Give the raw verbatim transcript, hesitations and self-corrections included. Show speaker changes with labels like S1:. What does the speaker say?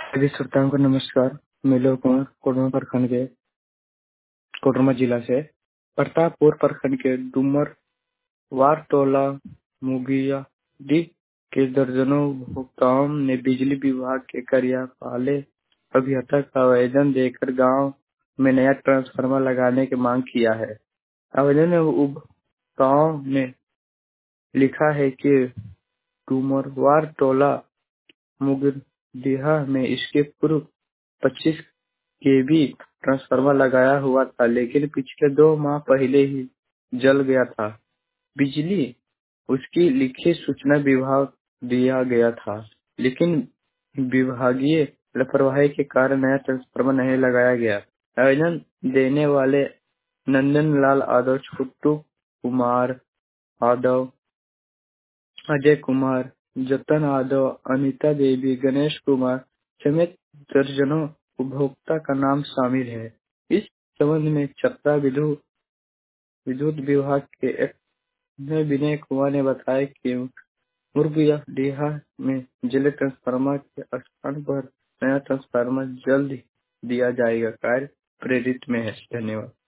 S1: सभी श्रोताओं को नमस्कार। मैं लोक कुमार कोडरमा प्रखंड के कोडरमा जिला से प्रतापपुर प्रखंड के डूमर वारटोला मुगिया डी के दर्जनों उपभोक्ताओं ने बिजली विभाग के कार्यपालय अभियंता का आवेदन देकर गांव में नया ट्रांसफार्मर लगाने की मांग किया है। आवेदन में उपभोक्ताओं ने लिखा है कि डूमर वारटोला मुगदिहा में इसके पूर्व पच्चीस केवी ट्रांसफार्मर लगाया हुआ था, लेकिन पिछले दो माह पहले ही जल गया था। बिजली उसकी लिखित सूचना विभाग दिया गया था, लेकिन विभागीय लापरवाही के कारण नया ट्रांसफार्मर नहीं लगाया गया। आवेदन देने वाले नंदन लाल यादव, छुट्टू कुमार यादव, अजय कुमार, जतन यादव, अनीता देवी, गणेश कुमार समेत दर्जनों उपभोक्ता का नाम शामिल है। इस संबंध में चतरा विद्युत विद्युत विभाग के एक विनय कुमार ने बताया कि मुर्गिया डीहा में जले ट्रांसफार्मर के स्थान पर नया ट्रांसफार्मर जल्द दिया जाएगा। कार्य प्रेरित में है। धन्यवाद।